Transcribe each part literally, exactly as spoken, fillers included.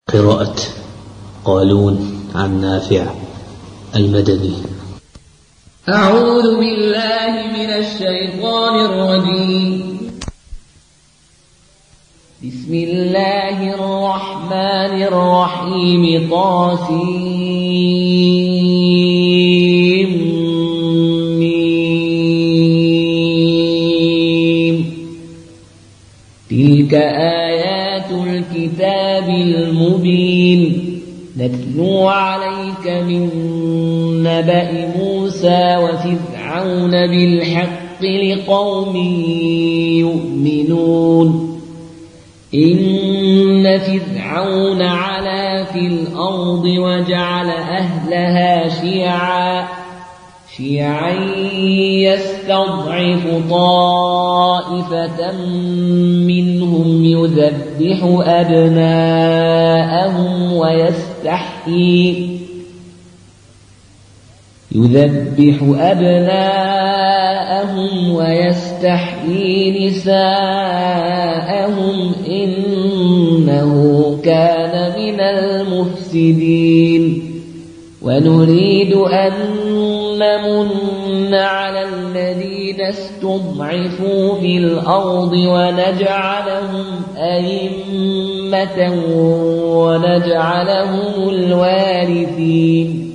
قراءة قالون عن نافع المدني. أعوذ بالله من الشيطان الرجيم. بسم الله الرحمن الرحيم. طاسيم ميم. تلك آيات الكتاب المبين. نتلو عليك من نبأ موسى وفرعون بالحق لقوم يؤمنون. إن فرعون علا في الأرض وجعل أهلها شيعا شيعا يستضعف طائفة منهم يذبح أبناءهم ويستحيي يذبح أبناءهم ويستحيي نساءهم إنه كان من المفسدين. ونريد أن نمن على الذين استضعفوا في الأرض ونجعلهم أئمة ونجعلهم الوارثين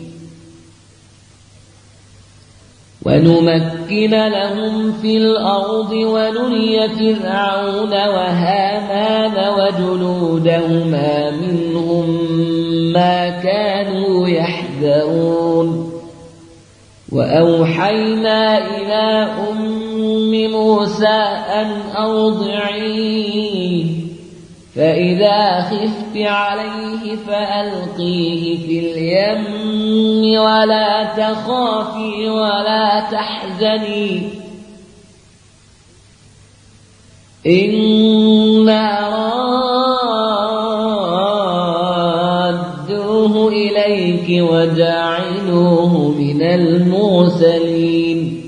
ونمكن لهم في الأرض ونري فرعون وهامان وجنودهما منهم ما كانوا يحذرون. وأوحينا إلى أم موسى أن أرضعيه فإذا خفت عليه فألقيه في اليم ولا تخافي ولا تحزني إنا رادوه إليك وجاعلوه من المرسلين.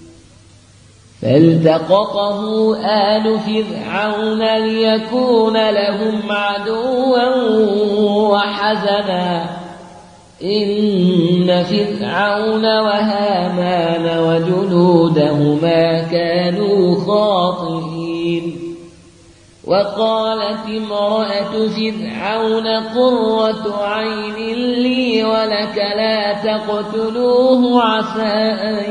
فالتقطه آل فرعون ليكون لهم عدوا وحزنا إن فرعون وهامان وجنودهما كانوا خاطئين. وقالت امرأة فرعون قرة عين لي ولك لا تقتلوه عسى أن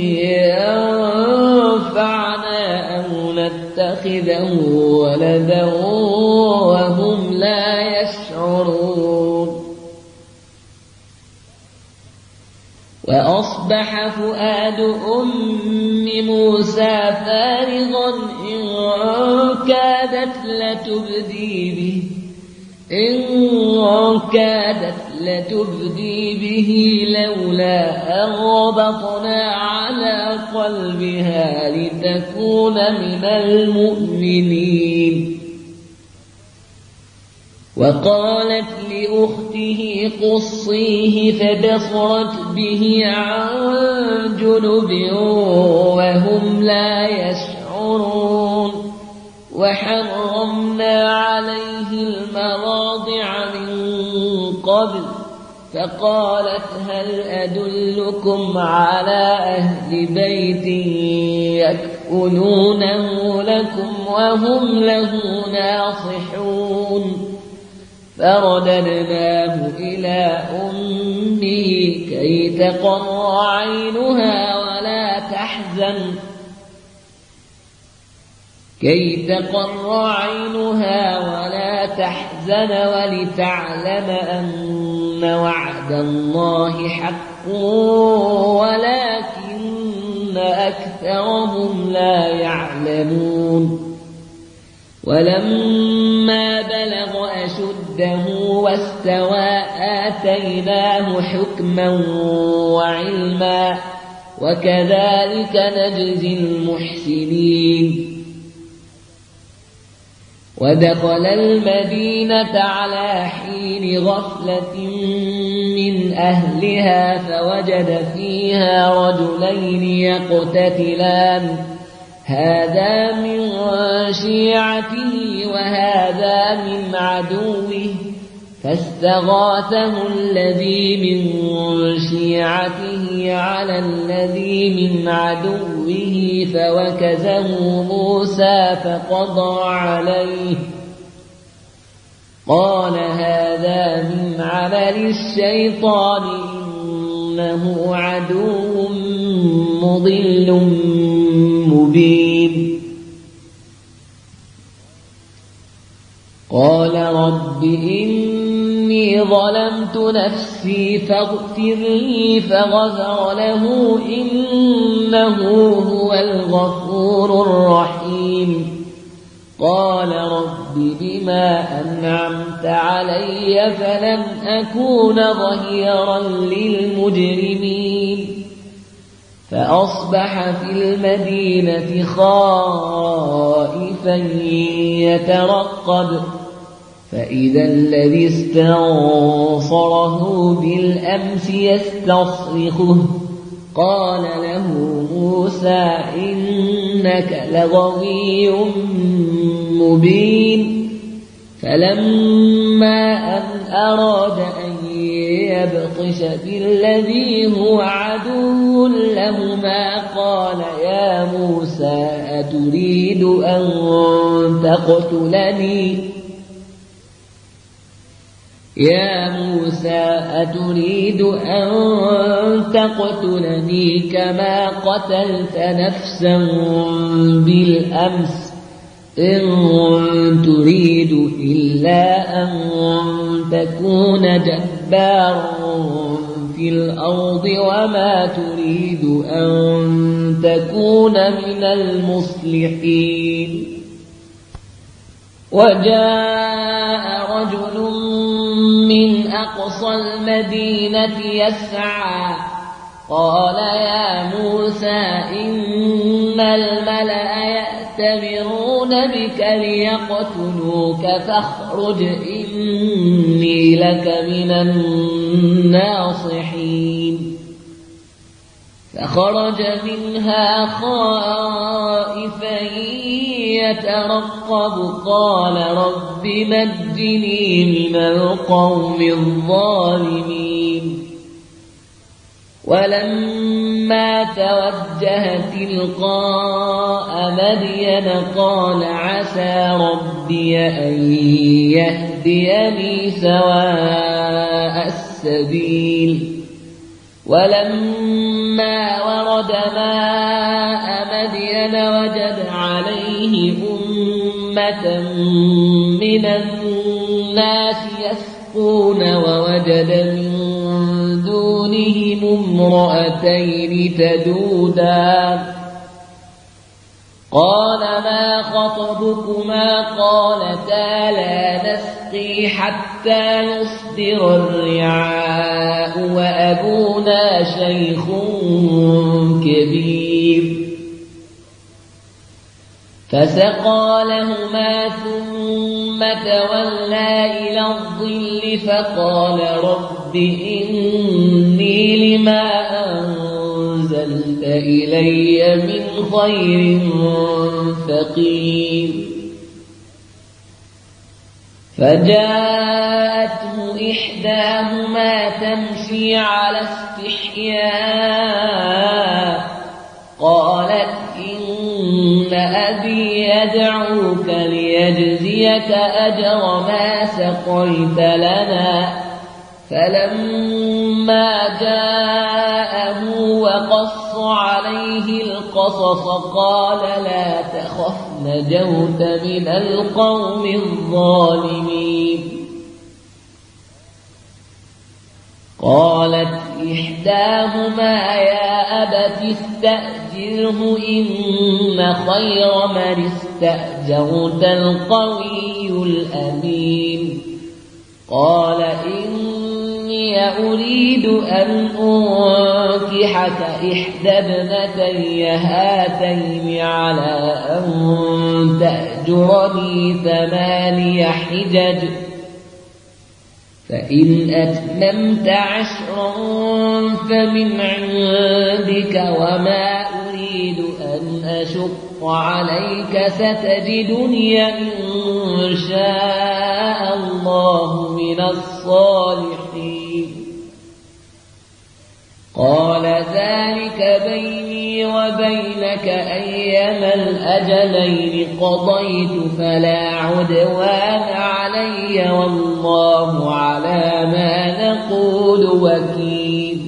ينفعنا أو نتخذه ولدا وهم لا يشعرون. وأصبح فؤاد أم موسى فارغا إن كادت لتبدي به إن كادت لتبدي به لولا أن ربطنا على قلبها لتكون من المؤمنين. وقالت لأخته قصيه فبصرت به عن جنب وهم لا يشعرون. وحرمنا عليه المراضع من قبل فقالت هل أدلكم على أهل بيت يكفلونه لكم وهم له ناصحون. فرددناه إلى أمه كي تقر عينها ولا تحزن كي تقر عينها ولا تحزن ولتعلم أن وعد الله حق ولكن أكثرهم لا يعلمون. ولما بلغ أشده واستوى آتيناه حكما وعلما وكذلك نجزي المحسنين. ودخل المدينة على حين غفلة من أهلها فوجد فيها رجلين يقتتلان هذا من شيعته وهذا من عدوه فاستغاثه الذي من شيعته على الذي من عدوه فوكزه موسى فقضى عليه قال هذا من عمل الشيطان إنه عدو مضل مبين قال رب إني ظلمت نفسي فاغفر لي فغفر له إنه هو الغفور الرحيم قال رب بما أنعمت علي فلن أكون ظهيرا للمجرمين فأصبح في المدينة خائفا يترقب فإذا الذي استنصره بالأمس يستصرخه قال له موسى إنك لغوي مبين فلما أن أراد أن يبطش بالذي هو عدو لهما قال يا موسى أتريد أن تقتلني يا موسى أتريد أن تقتلني كما قتلت نفسا بالأمس إن تريد إلا أن تكون جبارا في الأرض وما تريد أن تكون من المصلحين وجاء رجل من أقصى المدينة يسعى قال يا موسى إن الملأ يأتمرون بك ليقتلوك فاخرج إني لك من الناصحين فخرج منها خائفا يترقب قال رب نجني من القوم الظالمين ولما توجه تلقاء مدين قال عسى ربي أن يهديني سواء السبيل ولما ورد ماء مدين وجد عليه أمة من الناس يسقون ووجد من دونهم امرأتين تذودان قال ما خطبكما قالتا لا نسقي حتى يصدر الرعاء وأبونا شيخ كبير فسقى لهما ثم تولى إلى الظل فقال رب إني لما أنزلت إلي من خير فقير فجاءته إحداهما تمشي على استحياء قالت إن أبي يدعوك ليجزيك أجر ما سقيت لنا فلما جاءه وقص عليه القصص قال لا تخف نجوت من القوم الظالمين قالت إحداهما يا أبت استأجره إن خير من استأجرت القوي الأمين قال إني أريد أن أنكحك إحدى ابنتي هاتين على أن تأجرني ثماني حجج فإن أتممت عشرا فمن عندك وما أريد أن أشق عليك ستجدني إن شاء الله من الصالحين قال ذلك بيني وبينك أيما الأجلين قضيت فلا عدوان علي والله على ما نقول وكيل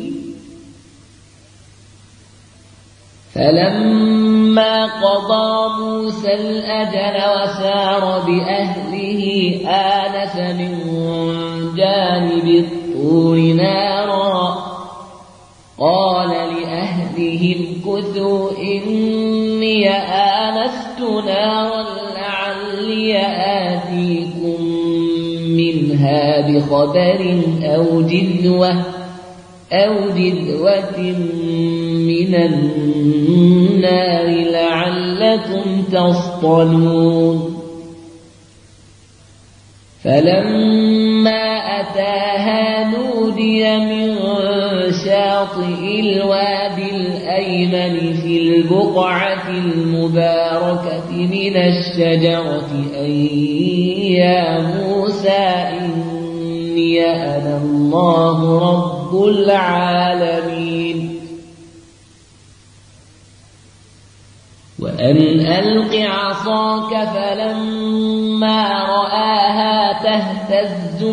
فلما قضى موسى الأجل وسار بأهله آنس من جانب الطور نارا قال لأهلهم كثوا إني آنست نارا لعلي آتيكم منها بخبر أو جذوة أو جذوة من النار لعلكم تصطلون فلما أتاها نودي من شاطئ الوادي الأيمن في البقعة المباركة من الشجرة أن يا موسى إني أنا الله رب العالمين وأن ألق عصاك فلما رآها تهتز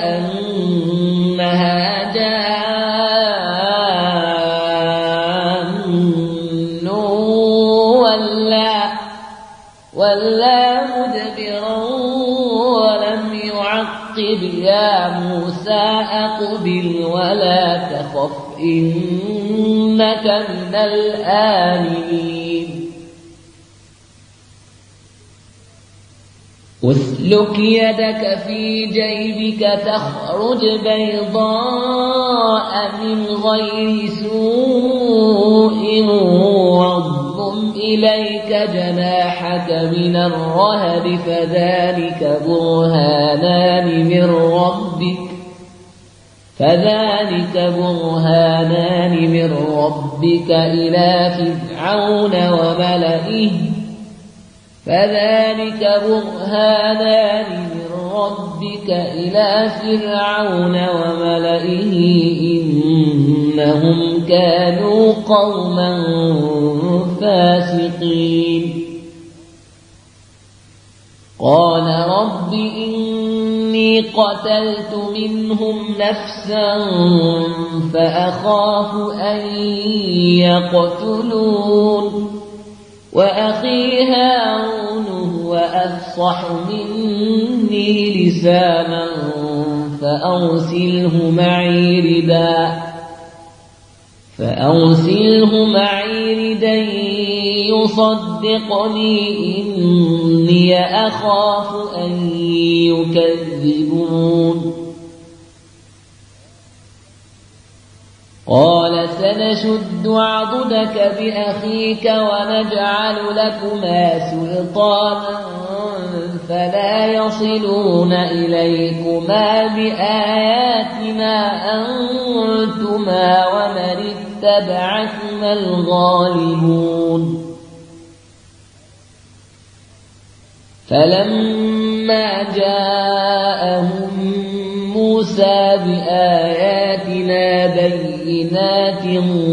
كأنها جان ولا, ولا مدبرا ولم يعقب يا موسى أقبل ولا تخف إنك من الآمنين أسلك يدك في جيبك تخرج بيضاء من غير سوء واضم إليك جناحك من الرهب فذلك برهانان من ربك فذلك برهانان من ربك إلى فرعون وملئه فذلك برهانان من ربك إلى فرعون وملئه إنهم كانوا قوما فاسقين قال رب إني قتلت منهم نفسا فأخاف أن يقتلون وأخي هارون هو أفصح مني لسانا فأرسله معي ردا فأرسله معي ردا يصدقني إني أخاف أن يكذبون قال سنشد عضدك بأخيك ونجعل لكما سلطانا فلا يصلون إليكما بآياتنا أنتما ومن اتبعكما الغالبون فلما جاءهم موسى بآياتنا بينات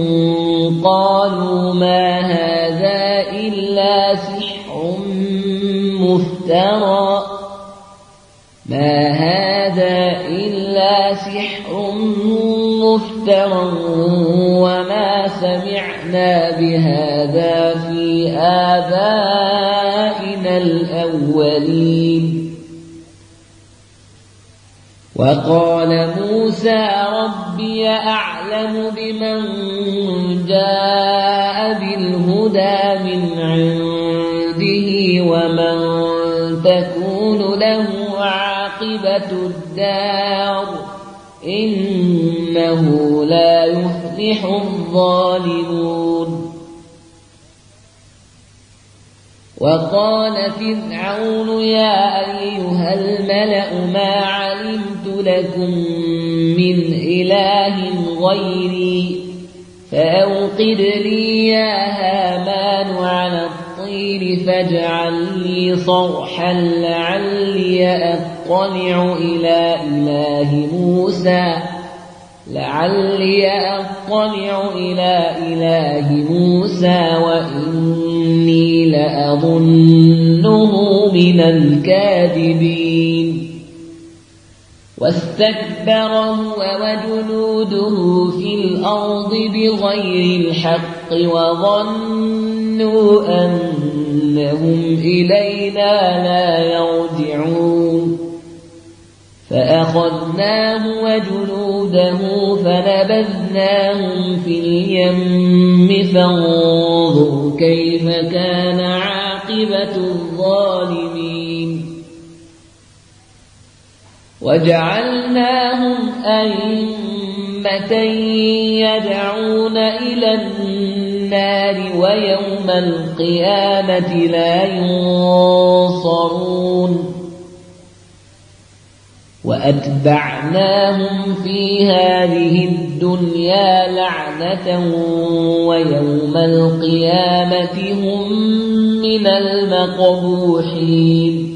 قالوا ما هذا إلا سحر مفترى ما هذا إلا سحر مفترى وما سمعنا بهذا في آبائنا الأولين وقال موسى ربي أعلم بمن جاء بالهدى من عنده ومن تكون له عاقبة الدار إنه لا يفلح الظالمون وقال فرعون يا أيها الملأ ما علمت لكم من إله غيري فأوقد لي يا هامان على الطين الطير فاجعل لي صرحا لعلي أطلع إلى إله موسى لعلي أطلع إلى إله موسى وإني لأظنه من الكاذبين واستكبر هو وجنوده في الأرض بغير الحق وظنوا أنهم إلينا لا يرجعون فأخذناه وجنوده فنبذناهم في اليم فانظر كيف كان عاقبة الظالمين وجعلناهم أئمة يدعون إلى النار ويوم القيامة لا ينصرون وأتبعناهم في هذه الدنيا لعنة ويوم القيامة هم من المقبوحين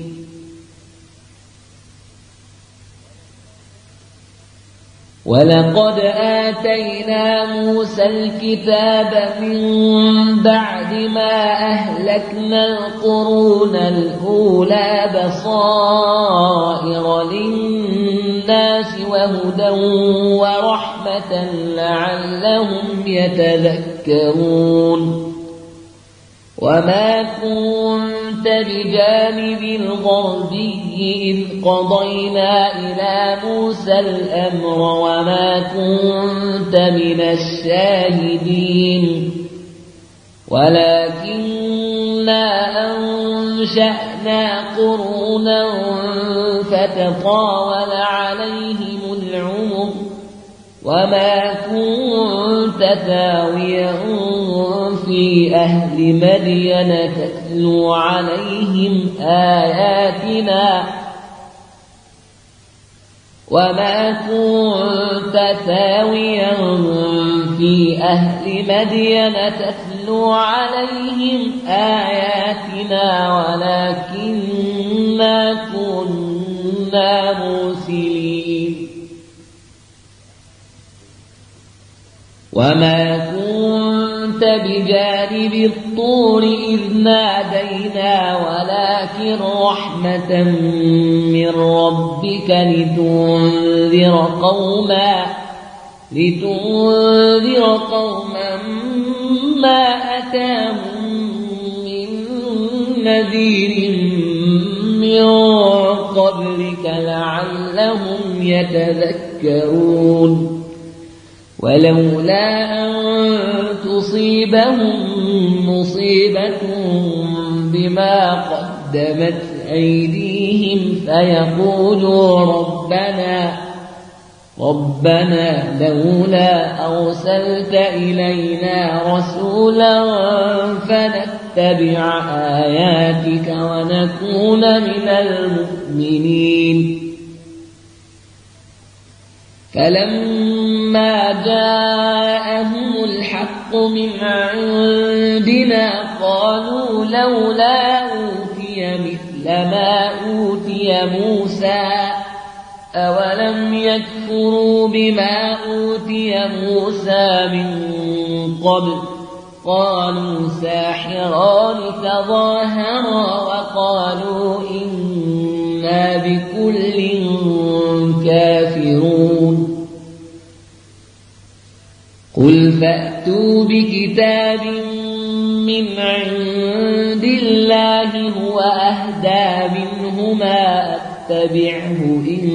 ولقد آتينا موسى الكتاب من بعد ما أهلكنا القرون الأولى بصائر للناس وهدى ورحمة لعلهم يتذكرون وما كنت بجانب الغربي إذ قضينا إلى موسى الأمر وما كنت من الشاهدين ولكننا أنشأنا قرونا فتطاول عليهم العمر وما كنت ثاويا في أهل مدين تتلو عليهم آياتنا وما كنت ثاويا في أهل مدين تتلو عليهم آياتنا ولكننا كنا مرسلين وما كنت بجانب الطور إذ نادينا ولكن رحمة من ربك لتنذر قوما لتنذر قوما ما أتاهم من نذير من قبلك لعلهم يتذكرون ولولا أن تصيبهم مصيبة بما قدمت أيديهم فيقولوا ربنا ربنا لولا أرسلت إلينا رسولا فنتبع آياتك ونكون من المؤمنين فلما جاءهم الحق من عندنا قالوا لولا أوتي مثل ما أوتي موسى أولم يكفروا بما أوتي موسى من قبل قالوا ساحران تظاهرا وقالوا إنا بكل كافرون قل فأتوا بكتاب من عند الله هو أهدى منهما اتبعه إن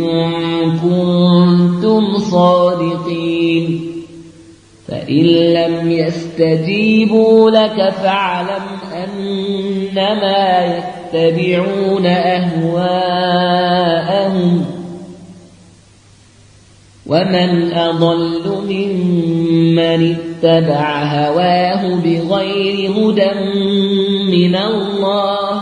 كنتم صادقين فإن لم يستجيبوا لك فاعلم أنما يتبعون أهواءهم ومن أضل ممن اتبع هواه بغير هدى من الله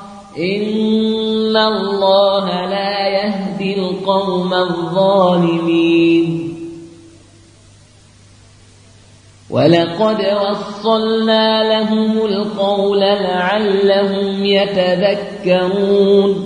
إن الله لا يهدي القوم الظالمين ولقد وصلنا لهم القول لعلهم يتذكرون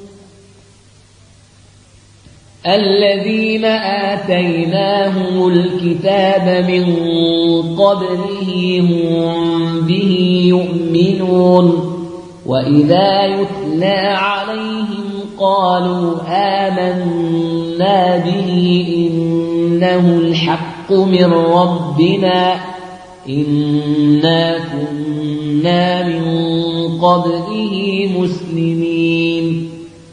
الذين آتيناهم الكتاب من قبله هم به يؤمنون وإذا يتلى عليهم قالوا آمنا به إنه الحق من ربنا إنا كنا من قبله مسلمين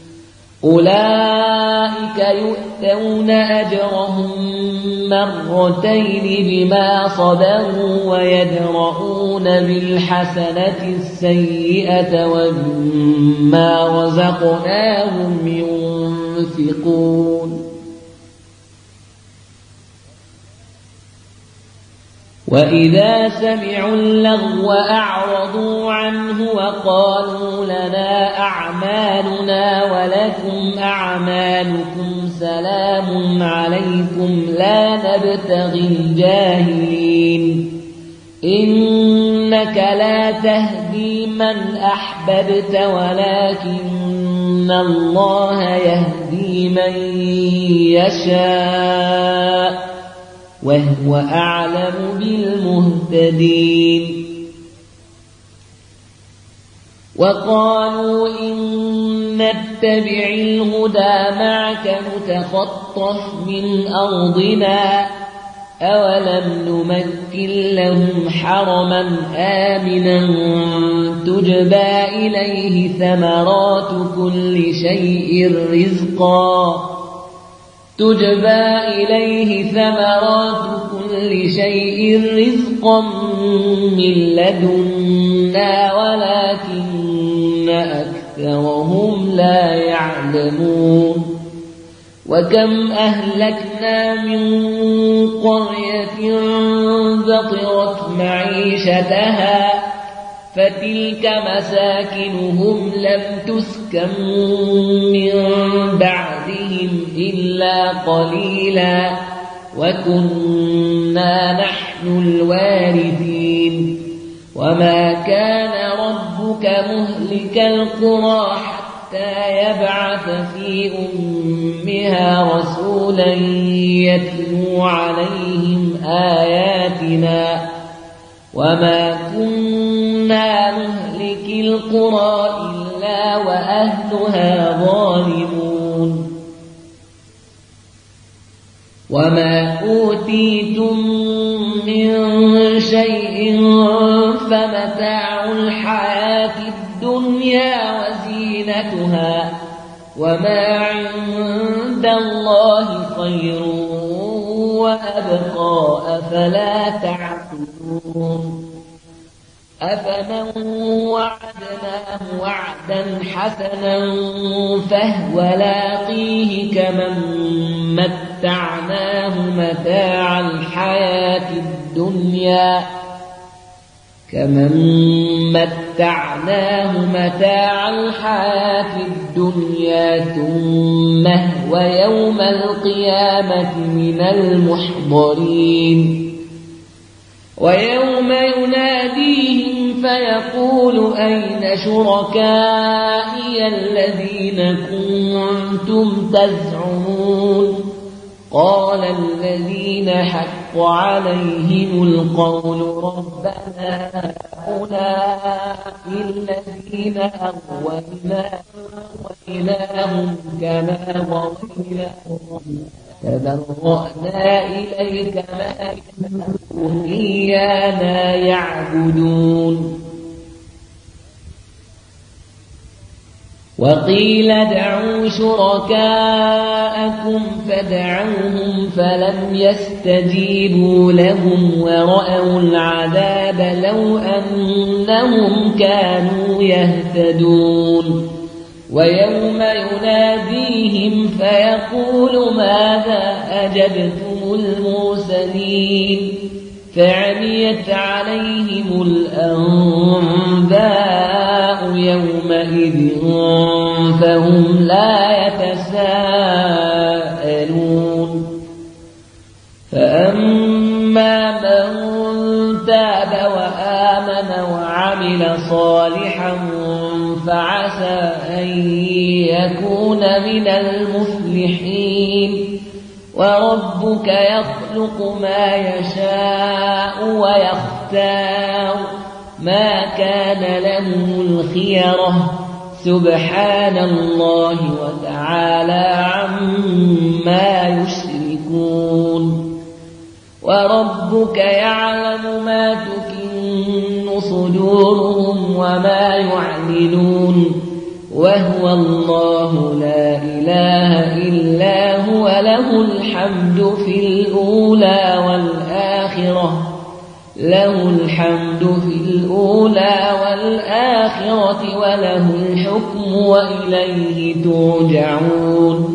أولئك يؤتون أجرهم مرتين بما صبروا ويدرؤون بالحسنة السيئة ومما رزقناهم ينفقون وإذا سمعوا اللغو أعرضوا عنه وقالوا لنا أعمالنا ولكم أعمالكم سلام عليكم لا نبتغي الجاهلين إنك لا تهدي من أحببت ولكن الله يهدي من يشاء وهو أعلم بالمهتدين وقالوا إن نتبع الهدى معك نتخطف من أرضنا أولم نمكن لهم حرما آمنا تجبى إليه ثمرات كل شيء رزقا تجبى إليه ثمرات كل شيء رزقا من لدنا ولكن أكثرهم لا يعلمون وكم أهلكنا من قرية بطرت معيشتها فتلك مساكنهم لم تسكن من بعدهم إلا قليلا وكنا نحن الوارثين وما كان ربك مهلك القرى حتى يبعث في أمها رسولا يتلو عليهم آياتنا وما كنا مهلك القرى إلا وأهلها ظالمون وما أوتيتم من شيء فمتاع الحياة الدنيا وزينتها وما عند الله خير وأبقى أفلا تعقلون أفمن وعدناه وعدا حسنا فهو لاقيه كمن متعناه متاع الحياة الدنيا كمن متعناه متاع الحياة الدنيا ثم هو يوم القيامة من المحضرين ويوم يناديهم فيقول أين شركائي الذين كنتم تزعمون قال الذين حق عليهم القول ربنا هؤلاء الذين أغوينا وإلههم كما غويناهم تبرأنا إليك ما كانوا إيانا يعبدون وقيل ادعوا شركاءكم فدعوهم فلم يستجيبوا لهم ورأوا العذاب لو أنهم كانوا يهتدون ويوم يناديهم فيقول ماذا أجبتم المرسلين فعميت عليهم الأنباء يومئذ فهم لا يتساءلون فأما من وعمل صالحا فعسى أن يكون من المفلحين وربك يخلق ما يشاء ويختار ما كان لهم الخيرة سبحان الله وتعالى عما يشركون وربك يعلم ما تكن صدورهم وما يعلنون وهو الله لا إله إلا هو له الحمد في الأولى والآخرة له الحمد في الأولى والآخرة وله الحكم وإليه ترجعون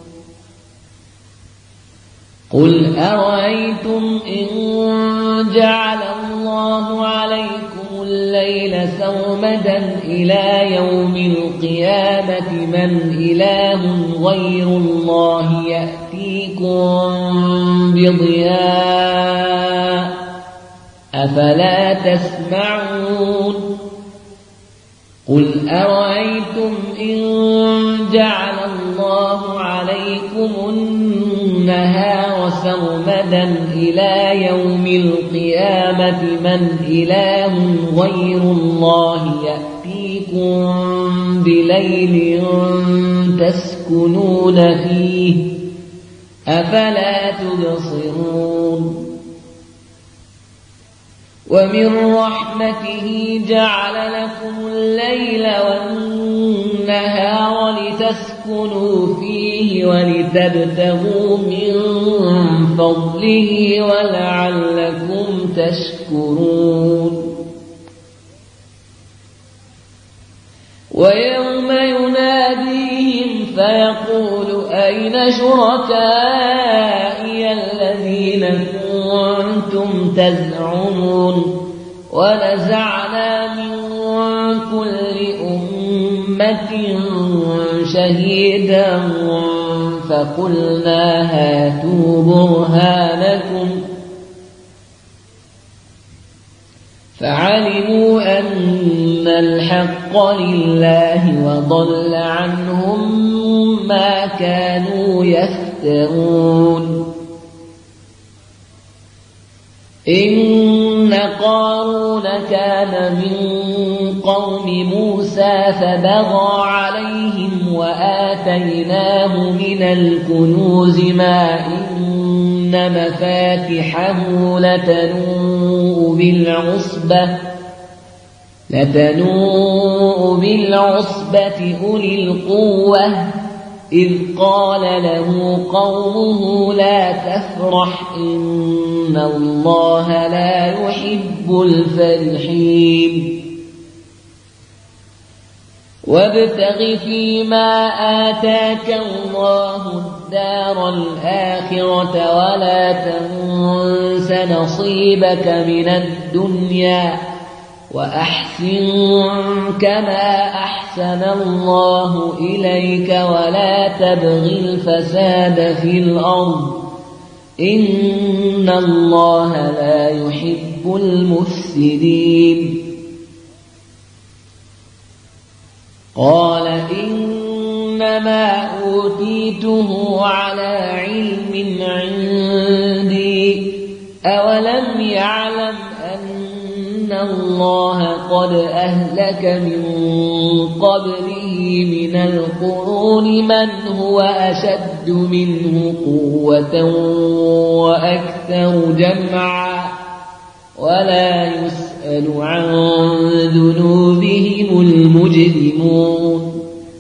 قل أرأيتم إن جعل الله عليكم الليل سرمدا إلى يوم القيامة من إله غير الله يأتيكم بضياء أفلا تسمعون قل أرأيتم إن جعل الله عليكم النهار سرمدا إلى يوم القيامة من إله غير الله يأتيكم بليل تسكنون فيه أفلا تبصرون ومن رحمته جعل لكم الليل والنهار لتسكنوا فيه ولتبتغوا من فضله ولعلكم تشكرون ويوم يناديهم فيقول أين شركائي الذين كنتم تزعمون ونزعنا من كل أمة شهيدا فقلنا هاتوا برهانكم فعلموا أن الحق لله وضل عنهم ما كانوا يفترون إن قارون كان من قوم موسى فبغى عليهم وآتيناه من الكنوز ما إن مفاتحه لتنوء بالعصبة لتنوء بالعصبة أولي القوة إذ قال له قومه لا تفرح إن الله لا يحب الفرحين وابتغ فيما آتاك الله الدار الآخرة ولا تنس نصيبك من الدنيا وأحسن كما أحسن الله إليك ولا تبغ الفساد في الأرض إن الله لا يحب المفسدين قال إنما أوتيته على علم عندي أولم يعلم أن الله قد أهلك من قبله من القرون من هو أشد منه قوة وأكثر جمعا ولا يسأل عن ذنوبهم المجرمون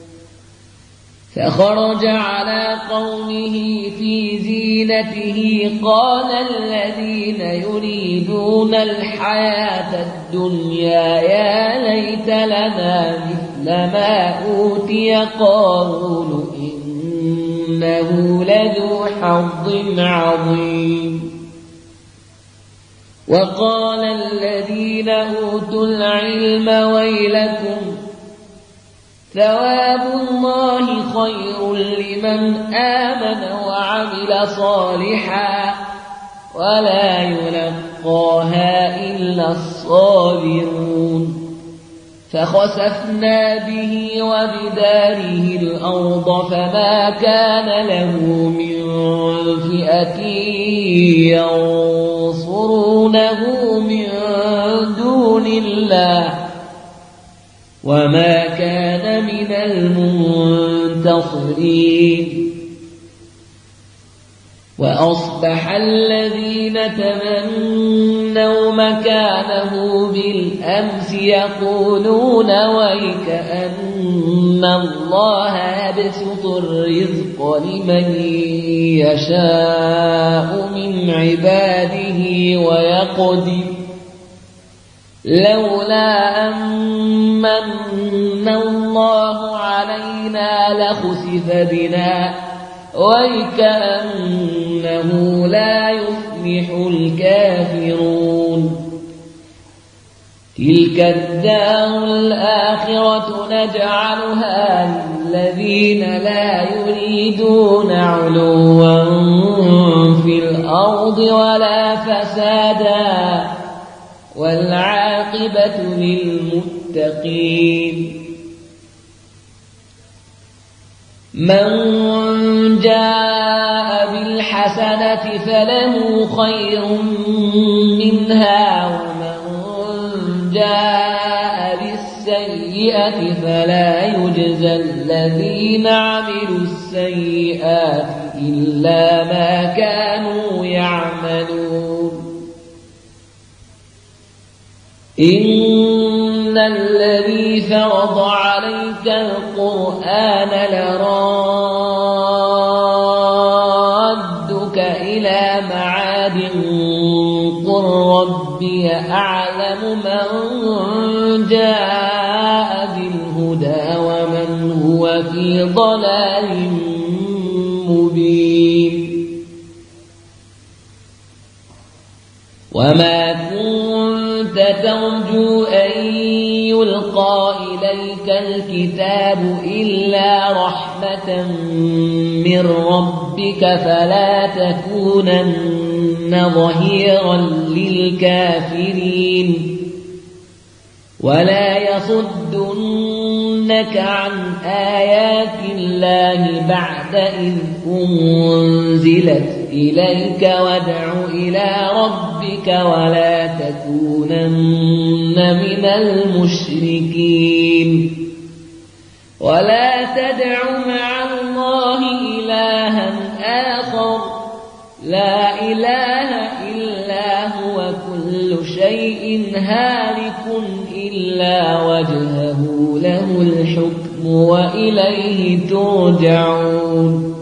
فخرج على قومه في زينته قال الذين يريدون الحياة الدنيا يا ليت لنا مثل ما أوتي قارون إنه لذو حظ عظيم وقال الذين أوتوا العلم ويلكم ثواب الله خير لمن آمن وعمل صالحا ولا يلقاها إلا الصابرون فخسفنا به وبداره الأرض فما كان له من فئة ينصرونه من دون الله وما كان من المنتصرين وأصبح الذين تمنوا مكانه بالأمس يقولون ويكأن الله يبسط الرزق لمن يشاء من عباده ويقدر لولا أمن الله علينا لخسف بنا ويكأنه لا يفلح الكافرون تلك الدار الآخرة نجعلها للذين لا يريدون علوا في الأرض ولا فسادا والعاقبة للمتقين من جاء بالحسنة فله خير منها ومن جاء بالسيئة فلا يجزى الذين عملوا السيئات إلا ما كانوا يعملون إن الذي فرض عليك القرآن لرادك إلى معاد قل ربي أعلم من جاء بالهدى ومن هو في ضلال مبين وما كنت ترجو أن يلقى إليك الكتاب إلا رحمة من ربك فلا تكونن ظهيرا للكافرين ولا يصدنك عن آيات الله بعد إذ أنزلت إليك وادع إلى ربك ولا تكونن من المشركين ولا تدع مع الله إلها آخر لا إله إلا هو كل شيء هالك إلا وجهه له الحكم وإليه ترجعون